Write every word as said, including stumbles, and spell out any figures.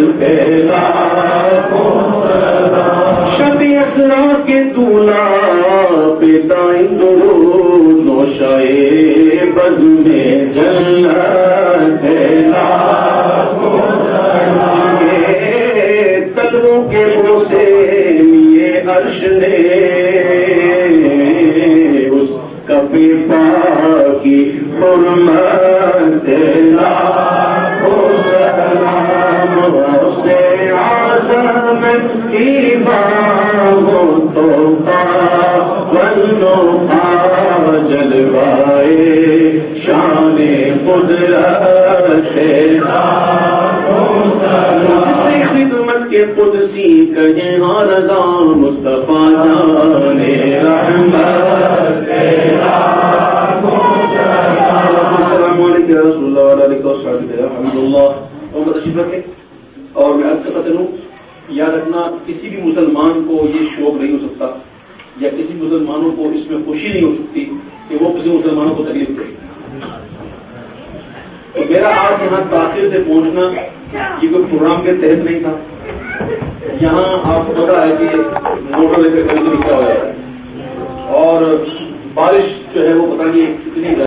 پھیلا شب اسرا کے دولا پتائیں درود نوشائے بز میں جنت پھیلا تلووں کے بوسے لیے عرش نے اس کبھی پاکی حرمت لاکھوں سلام اسے اعظم کی باہوں تو پاولو پا جلوائے شان قدرت لاکھوں سلام سے خدمت کے قدسی کہیں ہاں رضا مصطفیٰ جان رحمت السلام علیکم یا رسول اللہ علیہ وسلم اور تشریف رکھیں. اور میں عرض کرتا چلوں یاد رکھنا کسی بھی مسلمان کو یہ شوق نہیں ہو سکتا یا کسی مسلمانوں کو اس میں خوشی نہیں ہو سکتی کہ وہ کسی مسلمانوں کو تکلیف دے. تو میرا آج یہاں تاخیر سے پہنچنا یہ کوئی پروگرام کے تحت نہیں تھا. یہاں آپ کو پتا ہے کہ موٹر لے کر کبھی نکلا ہوا ہے اور بارش جو ہے وہ پتہ نہیں کتنی